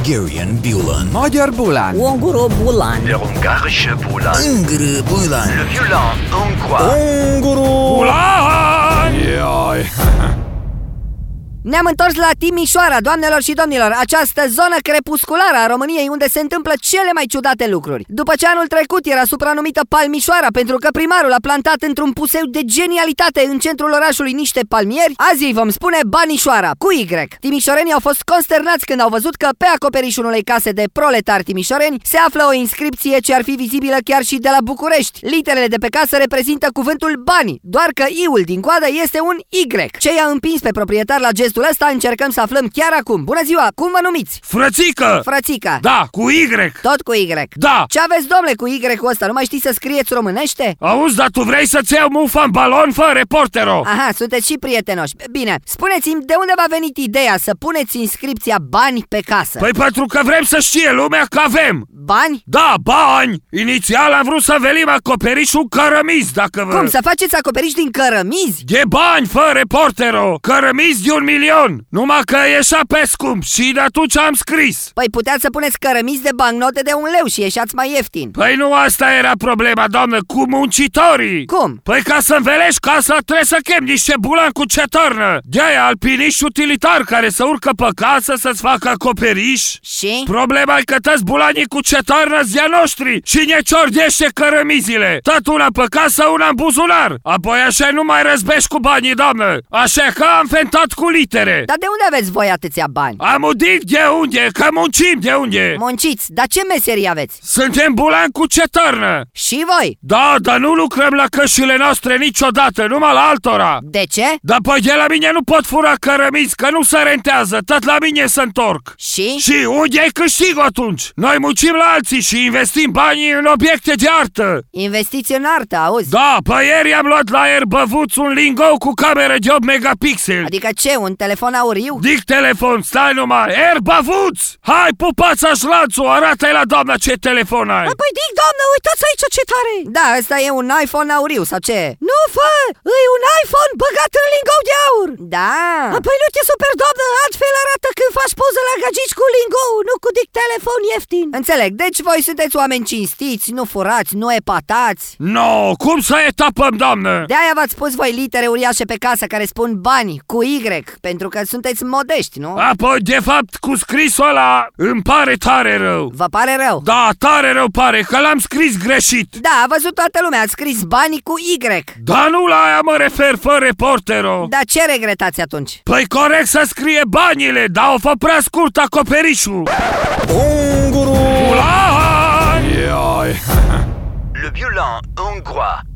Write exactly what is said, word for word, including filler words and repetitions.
Hungarian Bulan. Magyar Bulan. Unguru Bulan. Der ungarische Bulan. Unguru Bulan. Le violent hongrois. Unguru Bulan! Ioi. Ne-am întors la Timișoara, doamnelor și domnilor, această zonă crepusculară a României unde se întâmplă cele mai ciudate lucruri. După ce anul trecut era supranumită Palmișoara pentru că primarul a plantat într-un puseu de genialitate în centrul orașului niște palmieri, azi îi vom spune Banișoara, cu Y. Timișorenii au fost consternați când au văzut că pe acoperișul unei case de proletari timișoreni se află o inscripție ce ar fi vizibilă chiar și de la București. Literele de pe casă reprezintă cuvântul bani, doar că I-ul din coadă este un Y. Ce i-a împins pe proprietar la gestul ăsta încercăm să aflăm chiar acum. Bună ziua, cum vă numiți? Frățică! Frățica. Da, cu Y. Tot cu Y. Da. Ce aveți, domnule, cu Y-ul ăsta? Nu mai știți să scrieți românește? Auzi, dar tu vrei să-ți iau mufa în balon, fă, reportero? Aha, sunteți și prietenoși. Bine, spuneți-mi de unde v-a venit ideea să puneți inscripția bani pe casă? Păi pentru că vrem să știe lumea că avem. Bani? Da, bani! Inițial am vrut să velim acoperișul cărămizi, dacă vă... Cum, să faceți acoperiș din cărămizi? De bani, fă, reportero! Cărămizi de un milion! Numai că ieșea pe scump și de atunci am scris. Păi puteați să puneți cărămizi de bancnote de un leu și ieșați mai ieftin. Păi nu asta era problema, doamnă, cu muncitorii. Cum? Păi ca să învelești casa trebuie să chem niște bulan cu cetornă. De-aia alpiniști utilitari care să urcă pe casă să-ți facă acoperiș. Și? Problema e că toți bulanii cu cetornă zi-a noștri și ne ciordește cărămizile. Tot una pe casă, una în buzunar. Apoi așa nu mai răzbești cu banii, doamnă. Așa că am fentat cu litere. Dar de unde aveți voi atâția bani? Am udit de unde, că muncim de unde. Munciți, dar ce meserii aveți? Suntem bulani cu cetornă. Și voi? Da, dar nu lucrăm la cășile noastre niciodată, numai la altora. De ce? Dar păi de la mine nu pot fura cărămizi, că nu se rentează, tot la mine se întorc. Și? Și unde ai câștig atunci? Noi muncim la alții și investim banii în obiecte de artă. Investiți în artă, auzi? Da, pe ieri am luat la Airbăvuț un lingou cu cameră de opt megapixeli. Adică ce, un telefon auriu? Dic telefon, stai numai, Airbăvuț! Hai, pupața șlanțul, arată-i la doamna ce telefon ai. Păi Dic, doamnă, uitați aici ce tare! Da, ăsta e un iPhone auriu, sau ce? Nu, fă, e un iPhone băgat în lingou de aur. Da. Păi nu te super, doamnă, altfel arată când faci poză la gagici cu lingou, nu cu Dic telefon ieftin. Înțeleg, deci voi sunteți oameni cinstiți, nu furați, nu epatați. No, cum să etapăm, doamnă? De-aia v-ați pus voi litere uriașe pe casă care spun bani, cu Y, pentru că sunteți modești, nu? Apoi, de fapt, cu scrisul ăla îmi pare tare rău. Vă pare rău? Da, tare rău pare, că l-am scris greșit. Da, a văzut toată lumea, a scris bani cu Y. Dar nu la aia mă refer, fă, reportero. Dar ce regretați atunci? Păi corect să scrie banile, dar o fă prea scurt acoperișul. Unguru Bulan! Ioi. Le violent hongrois.